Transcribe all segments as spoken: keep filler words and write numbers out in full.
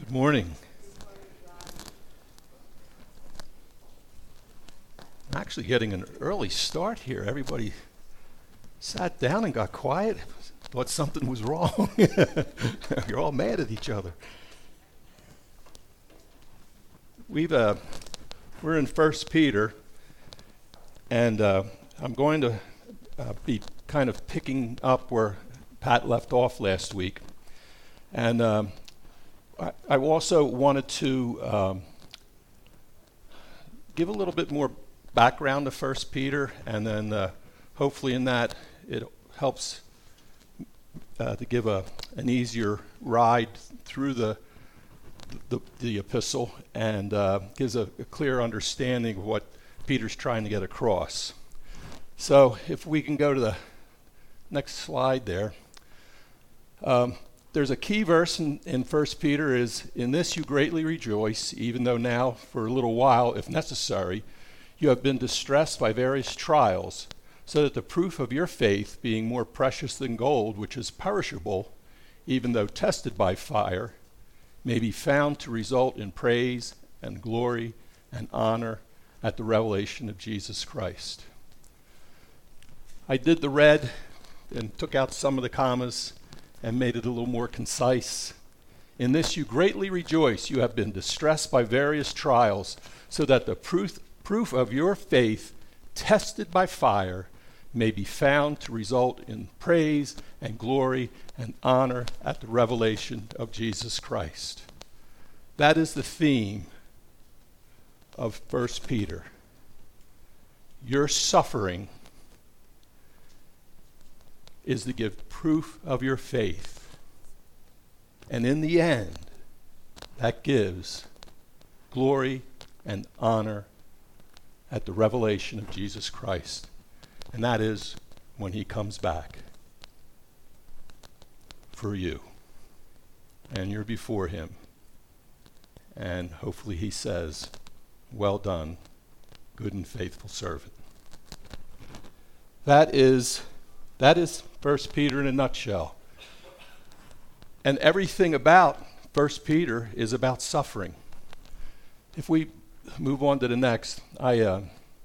Good morning. I'm actually getting an early start here. Everybody sat down and got quiet. Thought something was wrong. You're all mad at each other. We've uh, we're in First Peter, and uh, I'm going to uh, be kind of picking up where Pat left off last week, and um, I, I also wanted to um, give a little bit more background to First Peter, and then uh, hopefully in that it helps uh, to give a an easier ride through the the, the epistle, and uh, gives a, a clear understanding of what Peter's trying to get across. So if we can go to the next slide there. Um, there's a key verse in, in First Peter is, "In this you greatly rejoice, even though now for a little while, if necessary, you have been distressed by various trials, so that the proof of your faith, being more precious than gold, which is perishable, even though tested by fire, may be found to result in praise and glory and honor at the revelation of Jesus Christ." I did the red and took out some of the commas and made it a little more concise. "In this you greatly rejoice. You have been distressed by various trials, so that the proof, proof of your faith, tested by fire, may be found to result in praise and glory and honor at the revelation of Jesus Christ." That is the theme of First Peter. Your suffering is to give proof of your faith. And in the end, that gives glory and honor at the revelation of Jesus Christ. And that is when he comes back for you. And you're before him. And hopefully he says, "Well done, good and faithful servant." That is That is First Peter in a nutshell. And everything about First Peter is about suffering. If we move on to the next, I uh,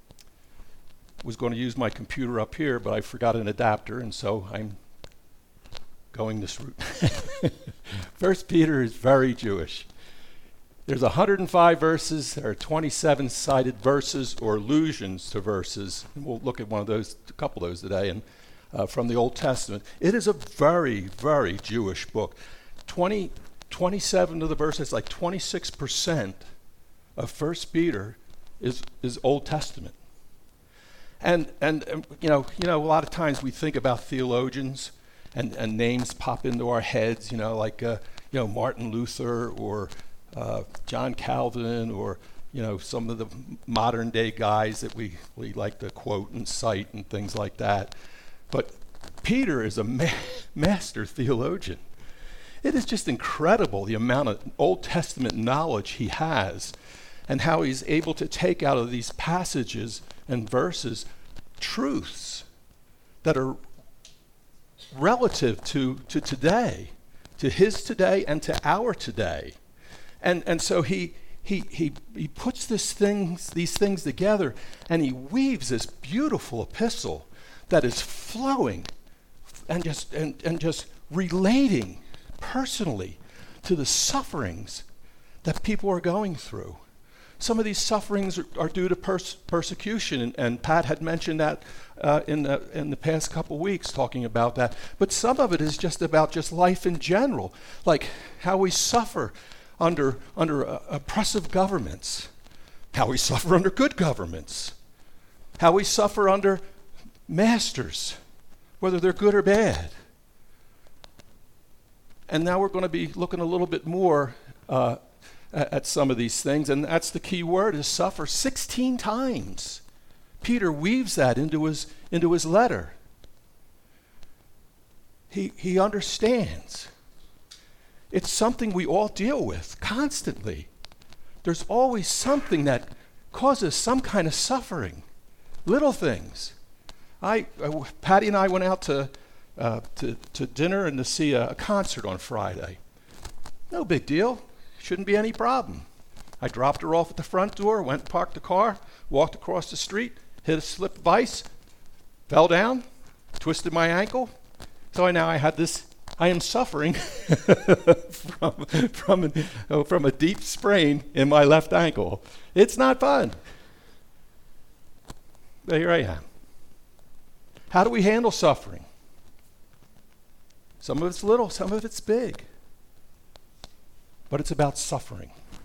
was going to use my computer up here, but I forgot an adapter, and so I'm going this route. First Peter is very Jewish. There's one hundred five verses. There are twenty-seven cited verses or allusions to verses. And we'll look at one of those, a couple of those today, and Uh, from the Old Testament. It is a very, very Jewish book. twenty, twenty-seven of the verses, like twenty-six percent of First Peter is is Old Testament. And and um, you know, you know, a lot of times we think about theologians, and, and names pop into our heads. You know, like uh, you know Martin Luther or uh, John Calvin, or you know some of the modern day guys that we we like to quote and cite and things like that. But Peter is a ma- master theologian. It is just incredible the amount of Old Testament knowledge he has, and how he's able to take out of these passages and verses truths that are relative to, to today, to his today and to our today. And and so he he he he puts this things these things together, and he weaves this beautiful epistle that is flowing and just and, and just relating personally to the sufferings that people are going through. Some of these sufferings are, are due to pers- persecution, and, and Pat had mentioned that uh, in the in the past couple weeks, talking about that. But some of it is just about just life in general, like how we suffer under under uh, oppressive governments, how we suffer under good governments, how we suffer under masters, whether they're good or bad. And now we're going to be looking a little bit more uh, at, at some of these things, and that's the key word, is suffer. sixteen times Peter weaves that into his into his letter. He he understands. It's something we all deal with constantly. There's always something that causes some kind of suffering. Little things. I, uh, Patty and I went out to, uh, to to dinner and to see a, a concert on Friday. No big deal. Shouldn't be any problem. I dropped her off at the front door, went and parked the car, walked across the street, hit a slip of ice, fell down, twisted my ankle. So I now I had this, I am suffering from, from, an, oh, from a deep sprain in my left ankle. It's not fun. But here I am. How do we handle suffering? Some of it's little, some of it's big. But it's about suffering.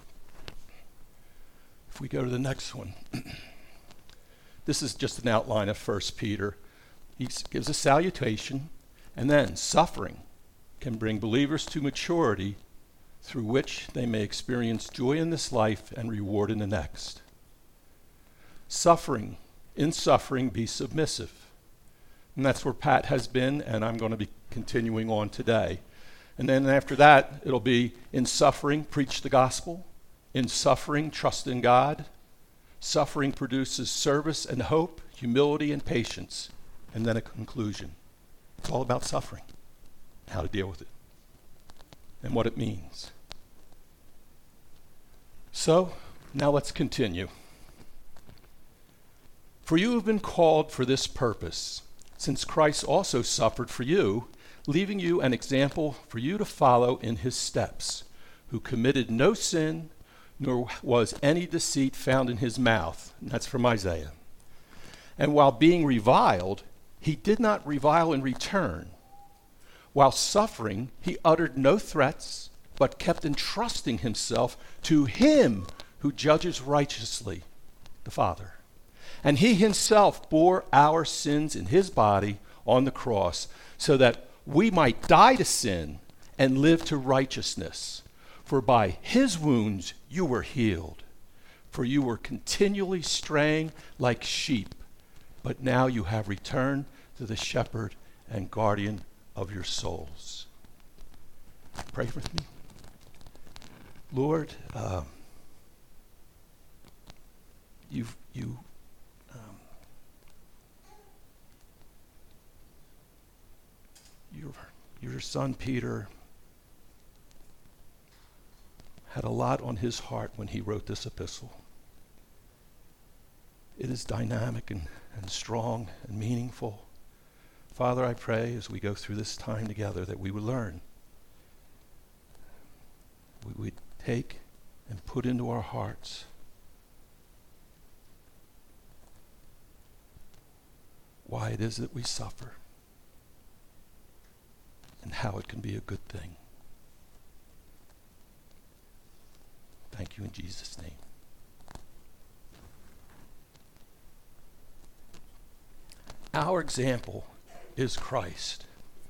If we go to the next one. This is just an outline of First Peter. He gives a salutation, and then suffering can bring believers to maturity through which they may experience joy in this life and reward in the next. Suffering, in suffering, be submissive. And that's where Pat has been, and I'm going to be continuing on today. And then after that, it'll be in suffering, preach the gospel. In suffering, trust in God. Suffering produces service and hope, humility and patience, and then a conclusion. It's all about suffering, how to deal with it, and what it means. So, now let's continue. For you have been called for this purpose, since Christ also suffered for you, leaving you an example for you to follow in his steps, who committed no sin, nor was any deceit found in his mouth. And that's from Isaiah. And while being reviled, he did not revile in return. While suffering, he uttered no threats, but kept entrusting himself to him who judges righteously, the Father. And he himself bore our sins in his body on the cross, so that we might die to sin and live to righteousness. For by his wounds you were healed. For you were continually straying like sheep, but now you have returned to the shepherd and guardian of your souls. Pray with me. Lord, uh, you've, you um, your, your son Peter had a lot on his heart when he wrote this epistle. It is dynamic and, and strong and meaningful. Father, I pray as we go through this time together that we would learn. We would take and put into our hearts why it is that we suffer and how it can be a good thing. Thank you in Jesus' name. Our example is Christ.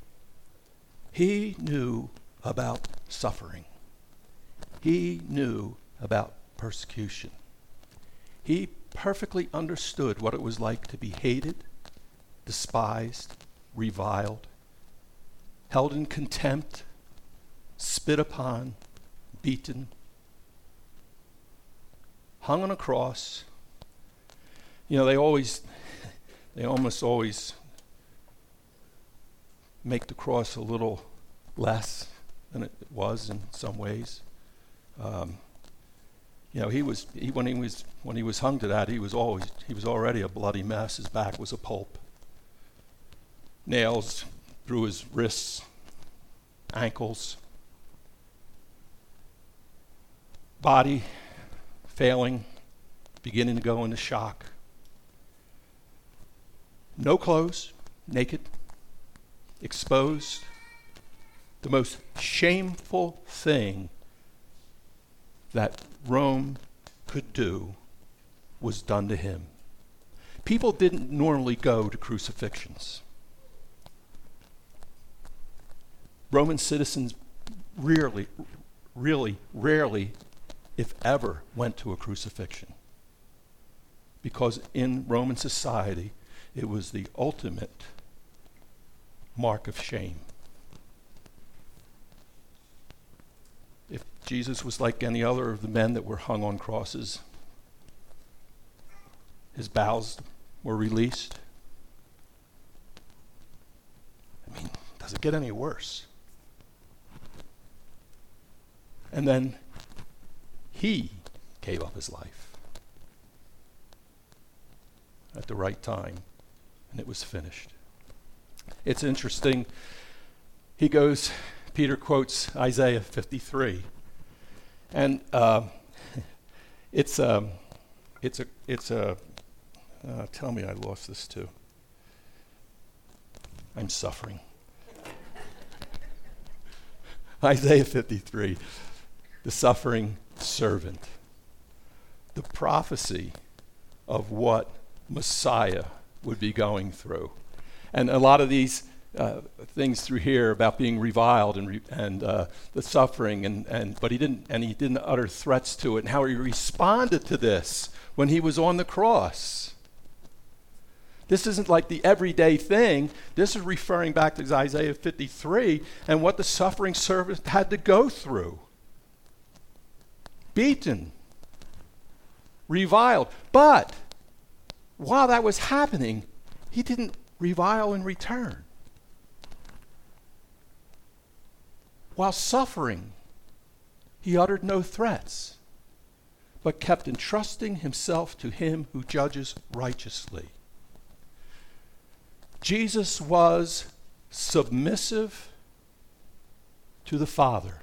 He knew about suffering. He knew about persecution. He perfectly understood what it was like to be hated, despised, reviled, held in contempt, spit upon, beaten, hung on a cross. You know, they always, they almost always make the cross a little less than it was in some ways. Um, you know, he was he, when he was when he was hung to that, he was always he was already a bloody mess. His back was a pulp. Nails through his wrists, ankles, body failing, beginning to go into shock. No clothes, naked, exposed. The most shameful thing that Rome could do was done to him. People didn't normally go to crucifixions. Roman citizens rarely, really, rarely, if ever, went to a crucifixion. Because in Roman society, it was the ultimate mark of shame. If Jesus was like any other of the men that were hung on crosses, his bowels were released. I mean, does it get any worse? And then He gave up his life at the right time, and it was finished. It's interesting. He goes, Peter quotes Isaiah fifty-three, and uh, it's a, it's a, it's a. Uh, tell me, I lost this too. I'm suffering. Isaiah fifty-three, the suffering servant, the prophecy of what Messiah would be going through. And a lot of these uh, things through here about being reviled and re- and uh, the suffering, and, and but he didn't and he didn't utter threats to it, and how he responded to this when he was on the cross. This isn't like the everyday thing. This is referring back to Isaiah fifty-three and what the suffering servant had to go through. Beaten, reviled. But while that was happening, he didn't revile in return. While suffering, he uttered no threats, but kept entrusting himself to him who judges righteously. Jesus was submissive to the Father,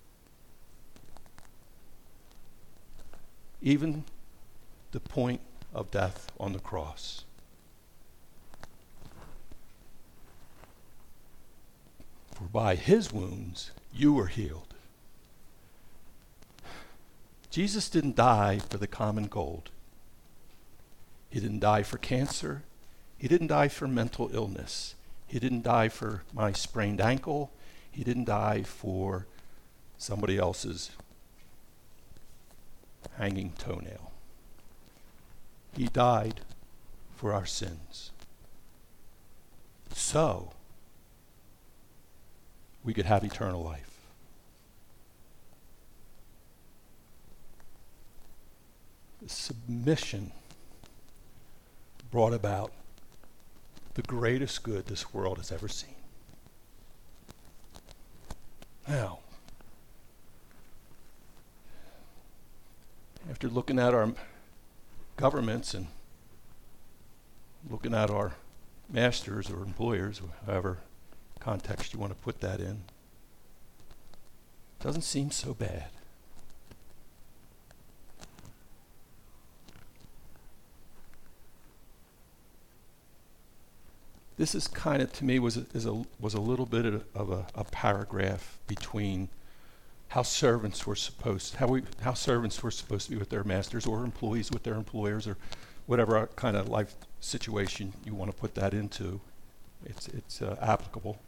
even the point of death on the cross. For by his wounds you were healed. Jesus didn't die for the common cold. He didn't die for cancer. He didn't die for mental illness. He didn't die for my sprained ankle. He didn't die for somebody else's hanging toenail. He died for our sins. So, we could have eternal life. The submission brought about the greatest good this world has ever seen. Now, after looking at our governments and looking at our masters or employers, or however context you want to put that in, doesn't seem so bad. This is kind of, to me, was a, is a, was a little bit of, of a, a paragraph between how servants were supposed, how we, how servants were supposed to be with their masters, or employees with their employers, or whatever kind of life situation you want to put that into. It's it's uh, applicable.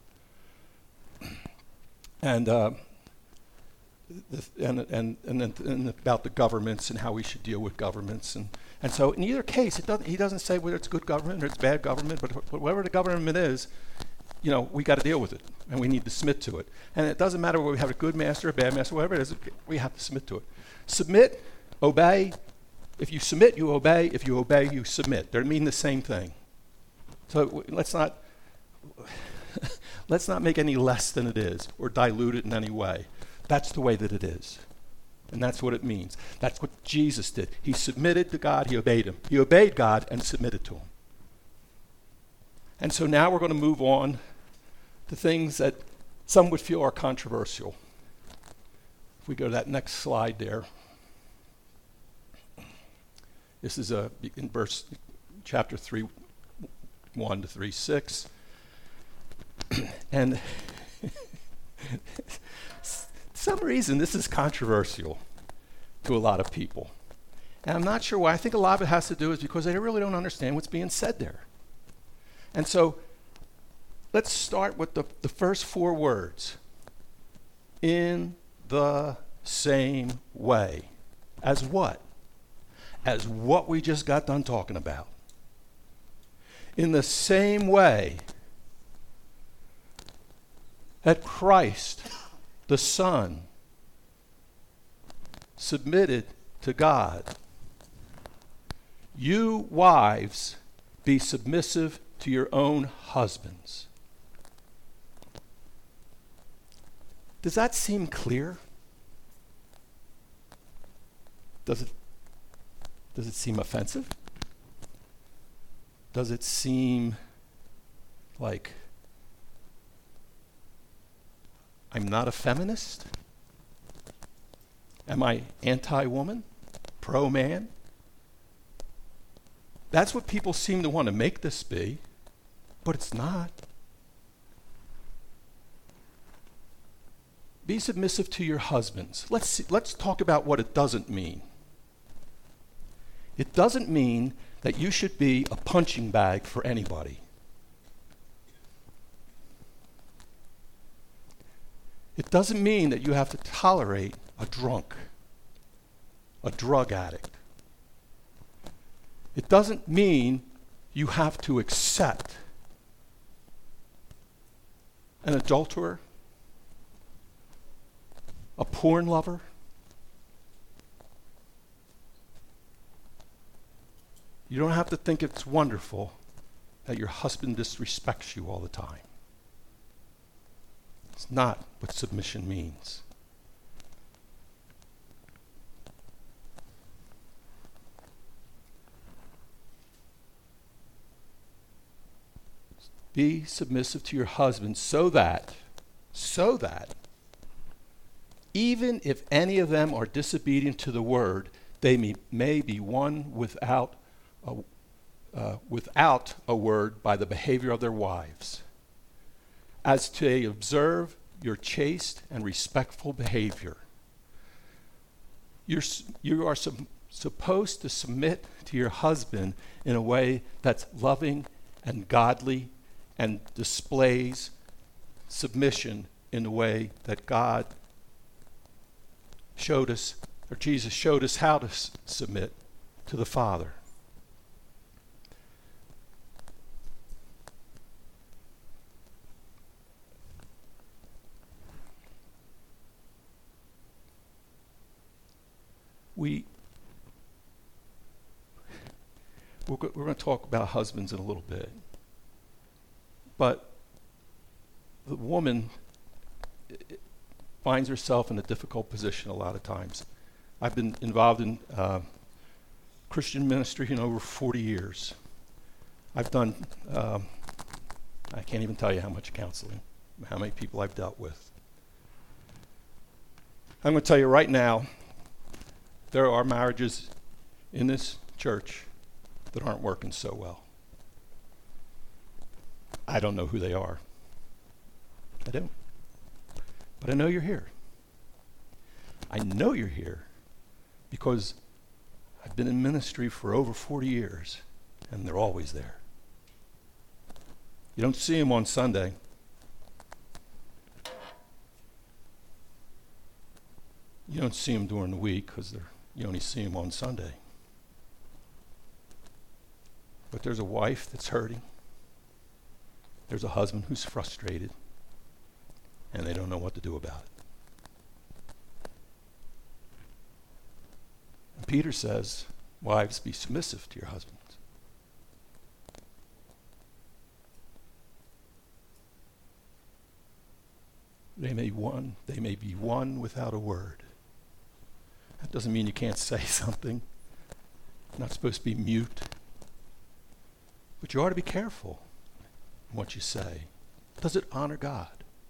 And uh, the, and and and, then, and about the governments and how we should deal with governments, and and so in either case, it doesn't. He doesn't say whether it's good government or it's bad government, but wh- whatever the government is, you know, we got to deal with it, and we need to submit to it. And it doesn't matter whether we have a good master, a bad master, whatever it is, we have to submit to it. Submit, obey. If you submit, you obey. If you obey, you submit. They mean the same thing. So w- let's not let's not make any less than it is or dilute it in any way. That's the way that it is. And that's what it means. That's what Jesus did. He submitted to God, he obeyed him. He obeyed God and submitted to him. And so now we're going to move on to things that some would feel are controversial. If we go to that next slide there. This is a, in verse, chapter three, one to three, six. And some reason this is controversial to a lot of people. And I'm not sure why. I think a lot of it has to do is because they really don't understand what's being said there. And so let's start with the, the first four words. In the same way. As what? As what we just got done talking about. In the same way that Christ, the Son, submitted to God, you wives be submissive to your own husbands. Does that seem clear? Does it, does it seem offensive? Does it seem like I'm not a feminist? Am I anti-woman? Pro-man? That's what people seem to want to make this be, but it's not. Be submissive to your husbands. Let's see, let's talk about what it doesn't mean. It doesn't mean that you should be a punching bag for anybody. It doesn't mean that you have to tolerate a drunk, a drug addict. It doesn't mean you have to accept an adulterer, a porn lover. You don't have to think it's wonderful that your husband disrespects you all the time. It's not what submission means. Be submissive to your husband so that, so that, even if any of them are disobedient to the word, they may, may be won without a, uh, without a word by the behavior of their wives, as to observe your chaste and respectful behavior. You're, you are sub- supposed to submit to your husband in a way that's loving and godly and displays submission in the way that God showed us, or Jesus showed us how to s- submit to the Father. We, we're, go- we're going to talk about husbands in a little bit. But the woman finds herself in a difficult position a lot of times. I've been involved in uh, Christian ministry in over forty years. I've done, um, I can't even tell you how much counseling, how many people I've dealt with. I'm going to tell you right now, there are marriages in this church that aren't working so well. I don't know who they are. I don't. But I know you're here. I know you're here because I've been in ministry for over forty years, and they're always there. You don't see them on Sunday. You don't see them during the week because you only see them on Sunday. But there's a wife that's hurting. There's a husband who's frustrated, and they don't know what to do about it. And Peter says, wives, be submissive to your husbands. They may one, they may be one without a word. That doesn't mean you can't say something. You're not supposed to be mute. But you ought to be careful in what you say. Does it honor God?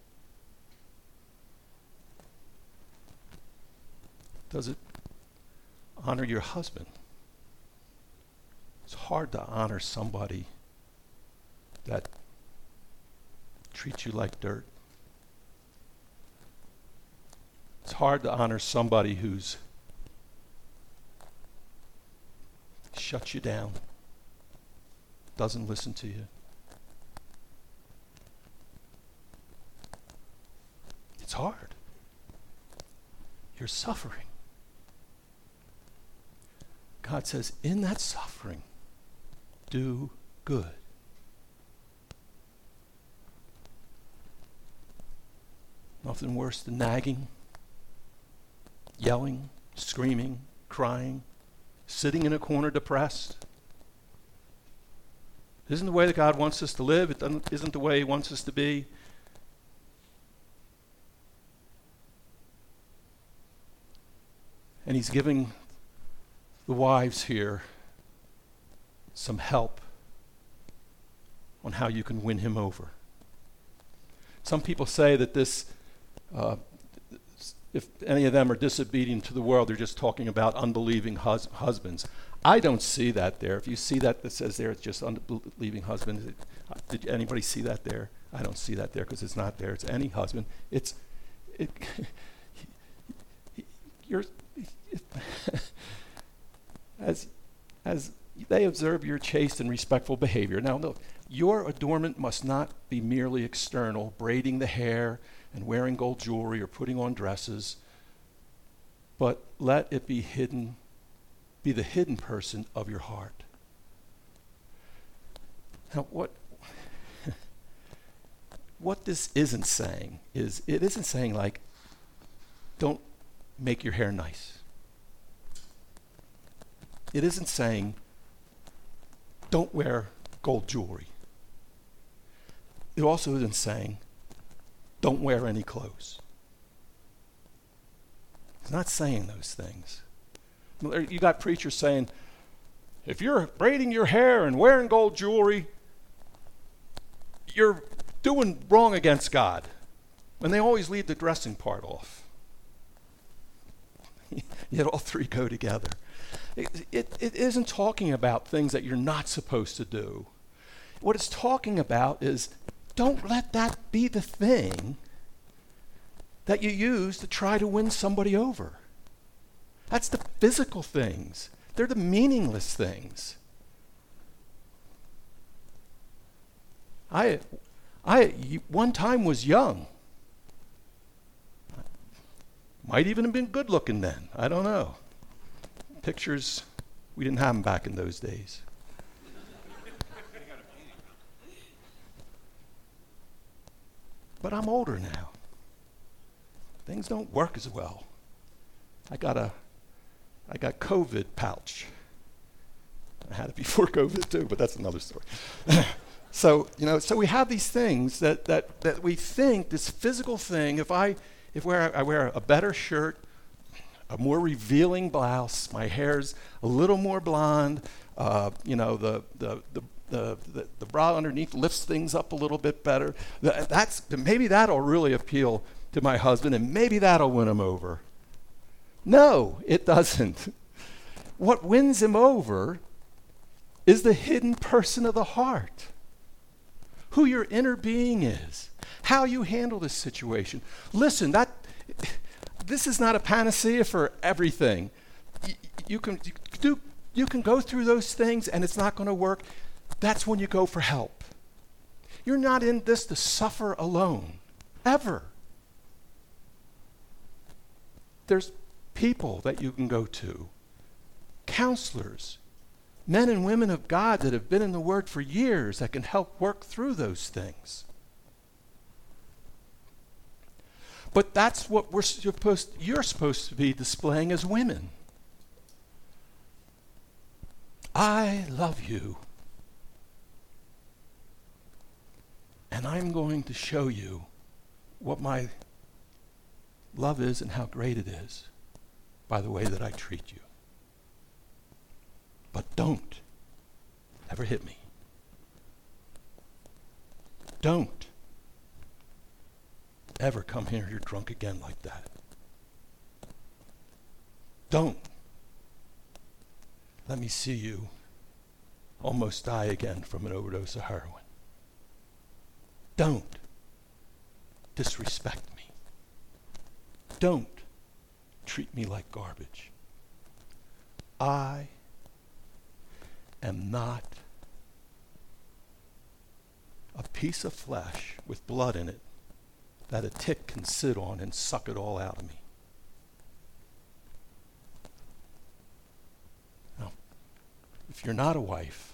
Does it honor your husband? It's hard to honor somebody that treats you like dirt. It's hard to honor somebody who's shuts you down, doesn't listen to you. It's hard. You're suffering. God says, in that suffering, do good. Nothing worse than nagging, yelling, screaming, crying, sitting in a corner depressed. It isn't the way that God wants us to live. It doesn't, isn't the way He wants us to be. And He's giving the wives here some help on how you can win him over. Some people say that this, uh, if any of them are disobedient to the world, they're just talking about unbelieving hus- husbands. I don't see that there. If you see that that says there, it's just unbelieving husbands. It, uh, did anybody see that there? I don't see that there because it's not there. It's any husband. It's, it, you're, it, as, as they observe your chaste and respectful behavior. Now look, your adornment must not be merely external, braiding the hair and wearing gold jewelry or putting on dresses, but let it be hidden, be the hidden person of your heart. Now what, what this isn't saying is, it isn't saying like, don't make your hair nice. It isn't saying, don't wear gold jewelry. It also isn't saying, don't wear any clothes. It's not saying those things. You got preachers saying, if you're braiding your hair and wearing gold jewelry, you're doing wrong against God. And they always leave the dressing part off. Yet all three go together. It, it, it isn't talking about things that you're not supposed to do. What it's talking about is, don't let that be the thing that you use to try to win somebody over. That's the physical things. They're the meaningless things. I, I one time was young. Might even have been good looking then. I don't know. Pictures, we didn't have them back in those days. But I'm older now. Things don't work as well. I got a, I got COVID pouch. I had it before COVID too, but that's another story. So, you know, so we have these things that, that, that we think, this physical thing, if I, if wear, I wear a better shirt, a more revealing blouse, my hair's a little more blonde, uh, you know, the, the, the, the, the, the bra underneath lifts things up a little bit better. That's, maybe that'll really appeal to my husband, and maybe that'll win him over. No, it doesn't. What wins him over is the hidden person of the heart, who your inner being is, how you handle this situation. Listen, that this is not a panacea for everything. Y- you can you do you can go through those things and it's not going to work. That's when you go for help. You're not in this to suffer alone, ever. There's people that you can go to, counselors, men and women of God that have been in the Word for years that can help work through those things. But that's what we're supposed, you're supposed to be displaying as women. I love you. And I'm going to show you what my love is and how great it is by the way that I treat you. But don't ever hit me. Don't ever come here you're drunk again like that. Don't let me see you almost die again from an overdose of heroin. Don't disrespect me. Don't treat me like garbage. I am not a piece of flesh with blood in it that a tick can sit on and suck it all out of me. Now, if you're not a wife,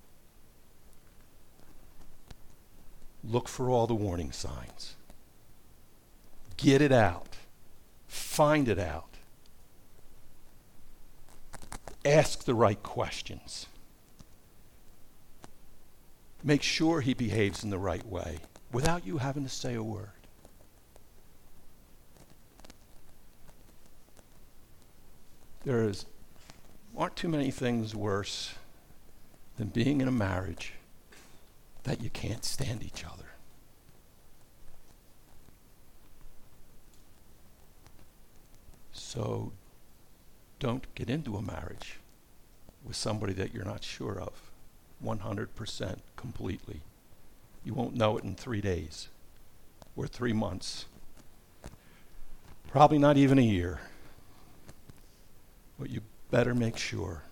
look for all the warning signs. Get it out. Find it out. Ask the right questions. Make sure he behaves in the right way without you having to say a word. There is aren't too many things worse than being in a marriage that you can't stand each other. So don't get into a marriage with somebody that you're not sure of one hundred percent completely. You won't know it in three days or three months. Probably not even a year. But you better make sure.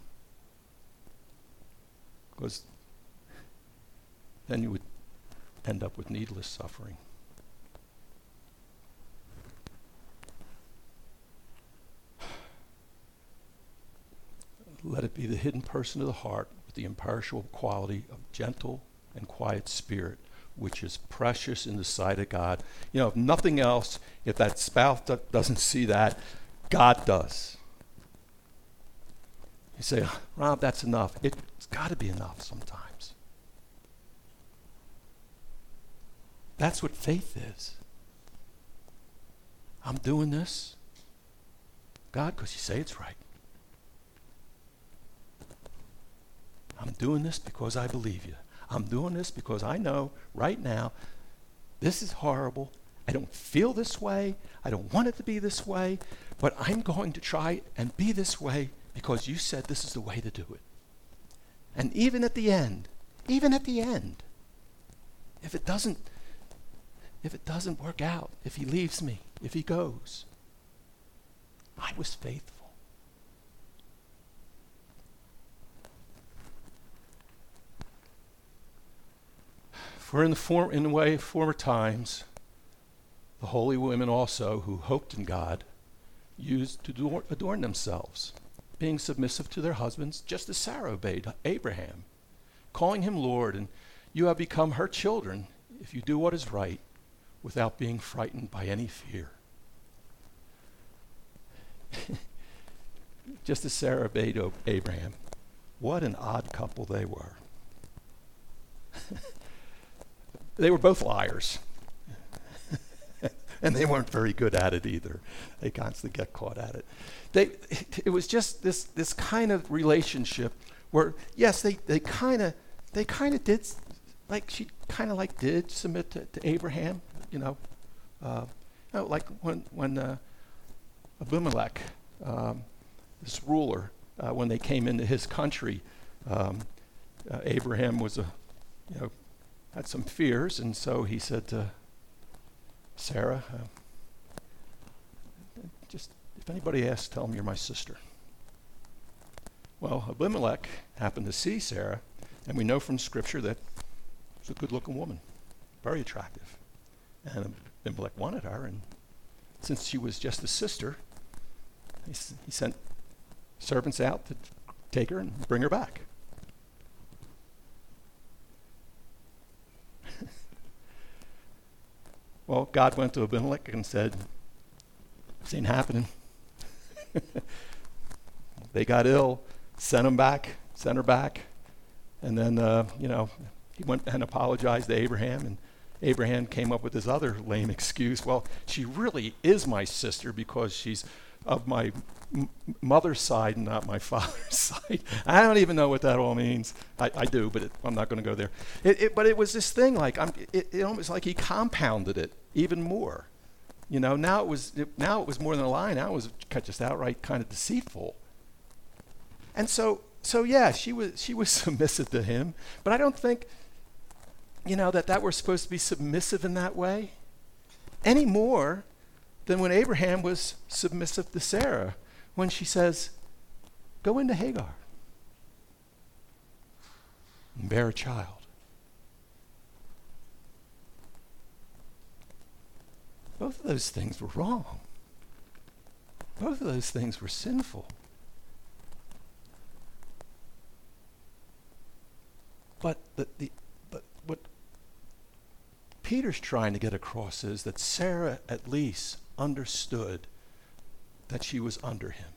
Because then you would end up with needless suffering. Let it be the hidden person of the heart with the imperishable quality of gentle and quiet spirit, which is precious in the sight of God. You know, if nothing else, if that spouse do- doesn't see that, God does. You say, Rob, that's enough. It's got to be enough sometimes. That's what faith is. I'm doing this, God, because you say it's right. I'm doing this because I believe you. I'm doing this because I know right now this is horrible. I don't feel this way. I don't want it to be this way. But I'm going to try and be this way because you said this is the way to do it. And even at the end, even at the end, if it doesn't, if it doesn't work out, if he leaves me, if he goes, I was faithful. For in the form, in the way of former times, the holy women also who hoped in God used to adorn, adorn themselves, being submissive to their husbands, just as Sarah obeyed Abraham, calling him Lord, and you have become her children if you do what is right without being frightened by any fear. Just as Sarah obeyed Abraham. What an odd couple they were. They were both liars. And they weren't very good at it either. They constantly get caught at it. They, it, it was just this this kind of relationship where, yes, they they kind of they kind of did, like she kind of like did submit to, to Abraham, you know, uh, you know, like when when uh, Abimelech, um, this ruler, uh, when they came into his country, um, uh, Abraham was a, you know, had some fears, and so he said to Sarah, uh, just if anybody asks, tell them you're my sister. Well, Abimelech happened to see Sarah, and we know from Scripture that she's a good-looking woman, very attractive. And Abimelech wanted her, and since she was just a sister, he, s- he sent servants out to take her and bring her back. Well, God went to Abimelech and said, this ain't happening. They got ill, sent him back, sent her back. And then, uh, you know, he went and apologized to Abraham, and Abraham came up with this other lame excuse. Well, she really is my sister because she's of my m- mother's side and not my father's side. I don't even know what that all means. I, I do, but it, I'm not going to go there. It, it, but it was this thing like, I'm, it, it almost like he compounded it even more. You know, now it was it, now it was more than a lie. Now it was just outright kind of deceitful. And so, so yeah, she was she was submissive to him. But I don't think, you know, that that we're supposed to be submissive in that way any more than when Abraham was submissive to Sarah when she says, "Go into Hagar and bear a child." Both of those things were wrong. Both of those things were sinful. But the, the but what Peter's trying to get across is that Sarah at least understood that she was under him.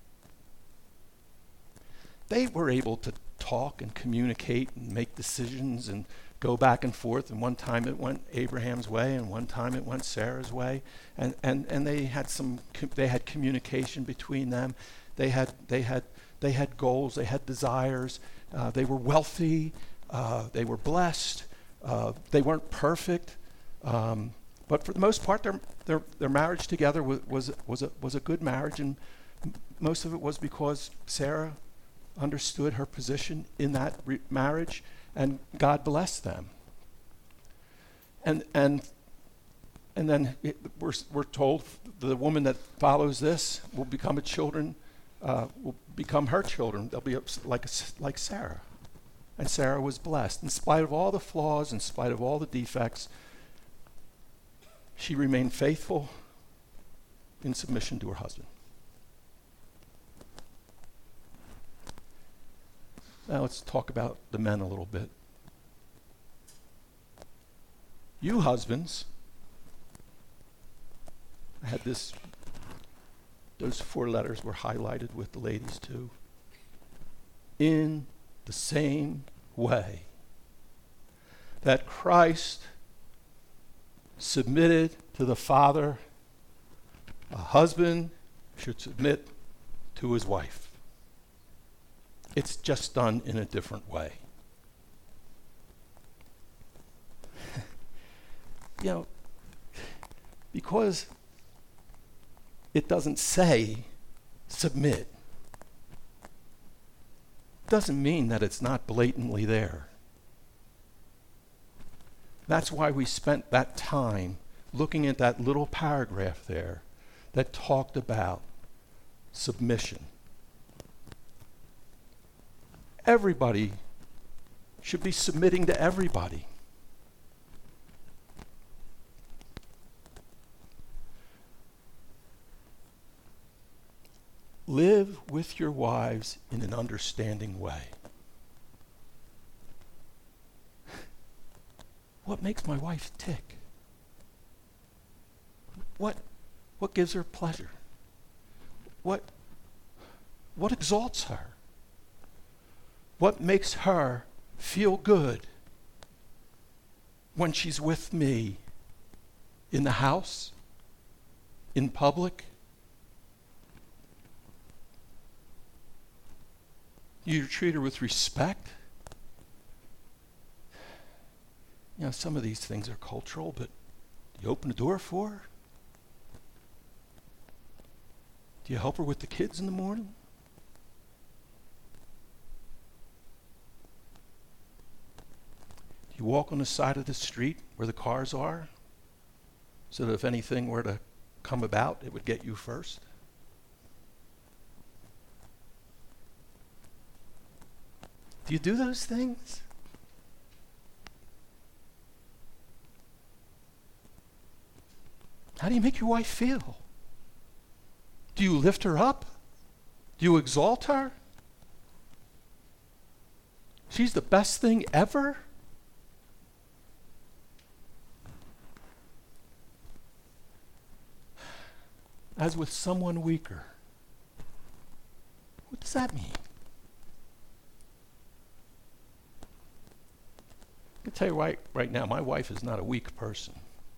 They were able to talk and communicate and make decisions and go back and forth, and one time it went Abraham's way and one time it went Sarah's way, and and and they had some they had communication between them. They had they had they had goals, they had desires, uh, they were wealthy, uh, they were blessed, uh, they weren't perfect, um, but for the most part, their their, their marriage together was was was a, was a good marriage, and m- most of it was because Sarah understood her position in that re- marriage, and God blessed them. And and and then it, we're we're told the woman that follows this will become a children, uh, will become her children. They'll be like a, like Sarah, and Sarah was blessed in spite of all the flaws, in spite of all the defects. She remained faithful in submission to her husband. Now let's talk about the men a little bit. You husbands, I had this, those four letters were highlighted with the ladies too. In the same way that Christ submitted to the Father, a husband should submit to his wife. It's just done in a different way. You know, because it doesn't say submit, doesn't mean that it's not blatantly there. That's why we spent that time looking at that little paragraph there that talked about submission. Everybody should be submitting to everybody. Live with your wives in an understanding way. What makes my wife tick? What, what gives her pleasure? What, what exalts her? What makes her feel good when she's with me in the house, in public? You treat her with respect. You know, some of these things are cultural, but do you open the door for her? Do you help her with the kids in the morning? Do you walk on the side of the street where the cars are, so that if anything were to come about, it would get you first? Do you do those things? How do you make your wife feel? Do you lift her up? Do you exalt her? She's the best thing ever? As with someone weaker. What does that mean? I can tell you right, right now, my wife is not a weak person.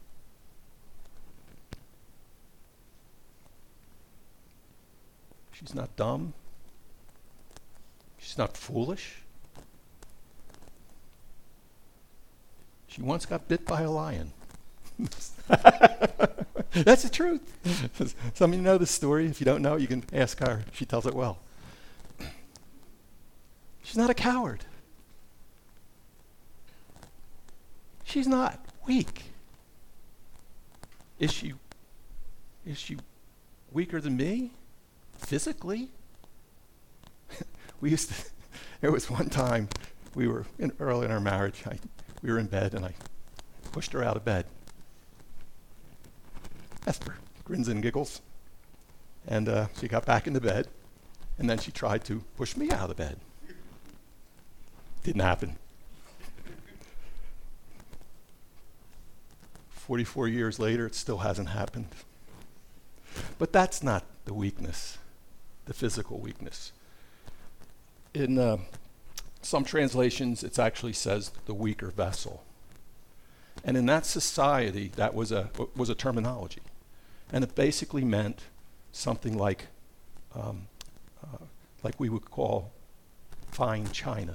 She's not dumb. She's not foolish. She once got bit by a lion. That's the truth. Some of you know the story. If you don't know, you can ask her. She tells it well. She's not a coward. She's not weak. Is she, is she weaker than me? Physically? We used to, there was one time we were in, early in our marriage, I, we were in bed and I pushed her out of bed. Esther grins and giggles. And uh, she got back into bed and then she tried to push me out of bed. Didn't happen. forty-four years later, it still hasn't happened. But that's not the weakness, the physical weakness. In uh, some translations, it actually says the weaker vessel. And in that society, that was a was a terminology. And it basically meant something like um, uh, like we would call fine china.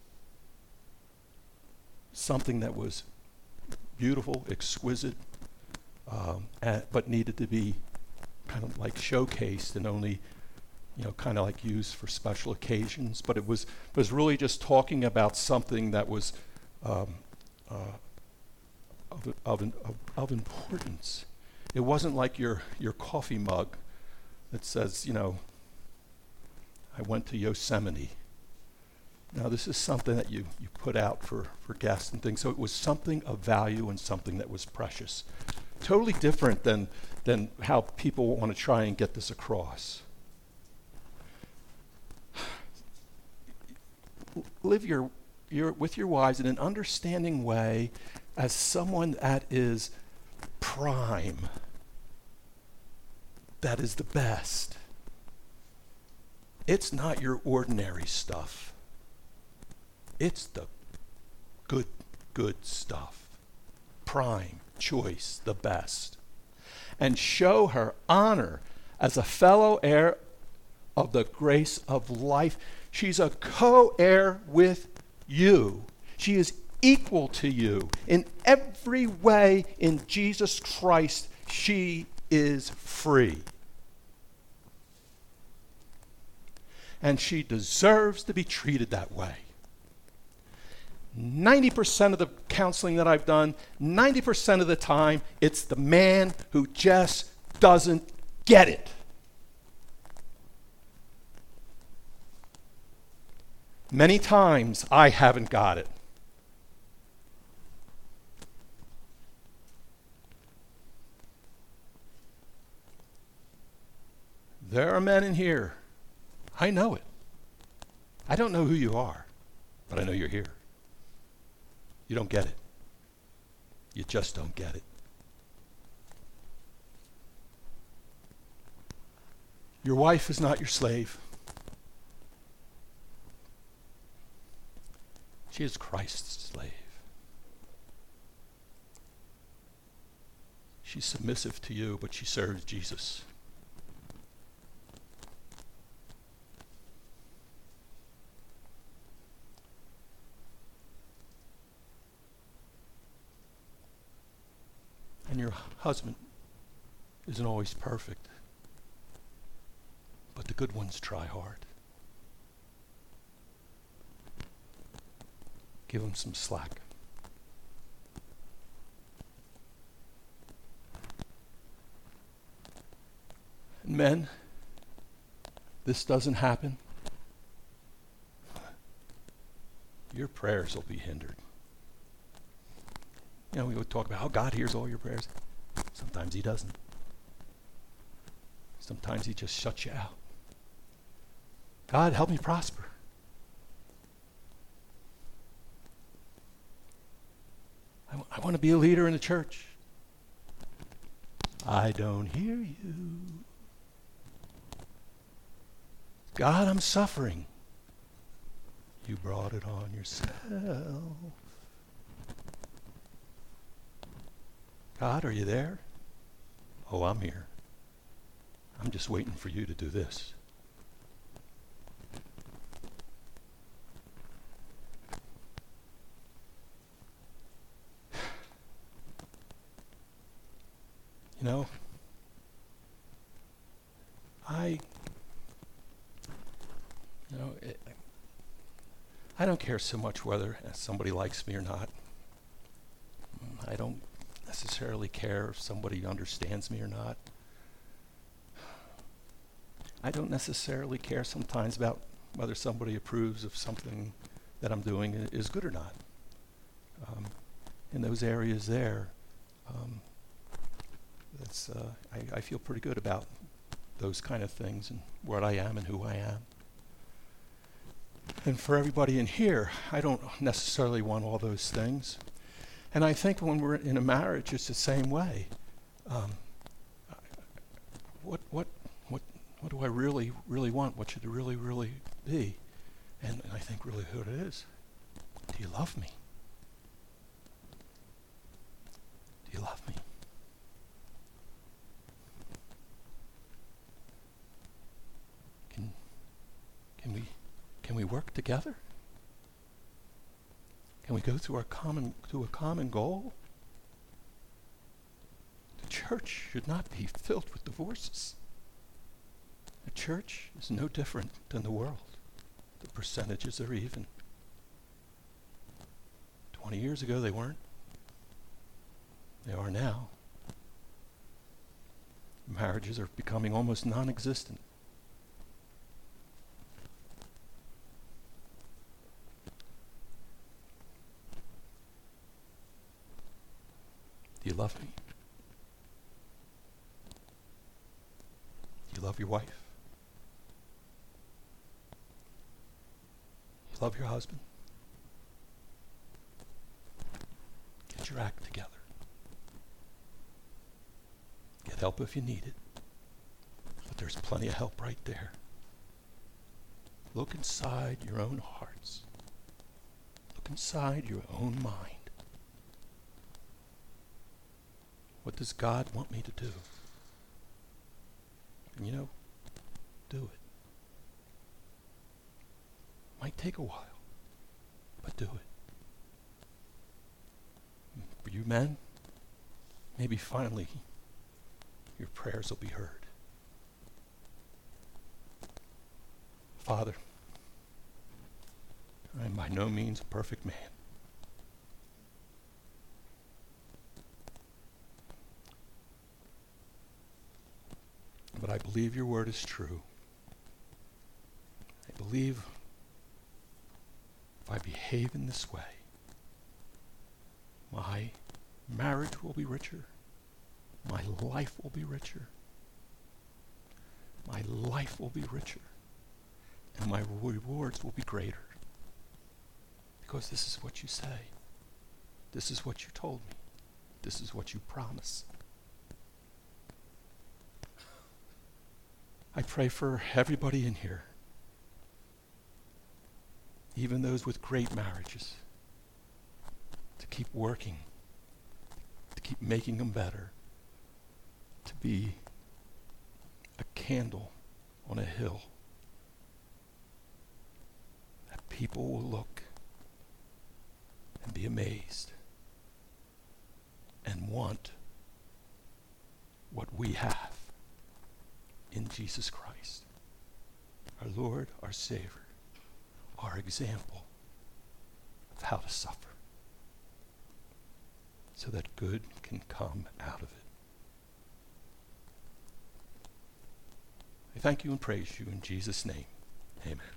Something that was beautiful, exquisite, um, and, but needed to be kind of like showcased and only, you know, kind of like used for special occasions. But it was was really just talking about something that was um, uh, of, of, of, of importance. It wasn't like your, your coffee mug that says, you know, I went to Yosemite. Now, this is something that you, you put out for, for guests and things. So it was something of value and something that was precious. Totally different than, than how people want to try and get this across. Live your, your, with your wives in an understanding way as someone that is prime, that is the best. It's not your ordinary stuff. It's the good, good stuff. Prime, choice, the best. And show her honor as a fellow heir of the grace of life. She's a co-heir with you. She is equal to you. In every way in Jesus Christ, she is free. And she deserves to be treated that way. ninety percent of the counseling that I've done, ninety percent of the time, it's the man who just doesn't get it. Many times, I haven't got it. There are men in here. I know it. I don't know who you are, but I know you're here. You don't get it. You just don't get it. Your wife is not your slave. She is Christ's slave. She's submissive to you, but she serves Jesus. And your husband isn't always perfect, but the good ones try hard. Give him some slack. And men, this doesn't happen, your prayers will be hindered. You know, we would talk about how God hears all your prayers. Sometimes he doesn't. Sometimes he just shuts you out. God, help me prosper. I, w- I want to be a leader in the church. I don't hear you. God, I'm suffering. You brought it on yourself. God, are you there? Oh, I'm here. I'm just waiting for you to do this. You know, I, you know, it, I don't care so much whether somebody likes me or not. I don't necessarily care if somebody understands me or not. I don't necessarily care sometimes about whether somebody approves of something that I'm doing is good or not. Um, in those areas there, um, that's, uh, I, I feel pretty good about those kind of things and what I am and who I am. And for everybody in here, I don't necessarily want all those things. And I think when we're in a marriage, it's the same way. Um, what, what, what, what do I really, really want? What should it really, really be? And, and I think really who it is. Do you love me? Do you love me? Can, Can we work together? Can we go to our common to a common goal? The church should not be filled with divorces. The church is no different than the world. The percentages are even. Twenty years ago they weren't. They are now. Marriages are becoming almost non-existent. Do you love me? Do you love your wife? You love your husband? Get your act together. Get help if you need it. But there's plenty of help right there. Look inside your own hearts. Look inside your own mind. What does God want me to do? And you know, do it. Might take a while, but do it. For you men, maybe finally your prayers will be heard. Father, I am by no means a perfect man. But I believe your word is true. I believe if I behave in this way, my marriage will be richer. My life will be richer. My life will be richer. And my rewards will be greater. Because this is what you say. This is what you told me. This is what you promise. I pray for everybody in here, even those with great marriages, to keep working, to keep making them better, to be a candle on a hill that people will look and be amazed and want what we have in Jesus Christ, our Lord, our Savior, our example of how to suffer so that good can come out of it. I thank you and praise you in Jesus' name. Amen.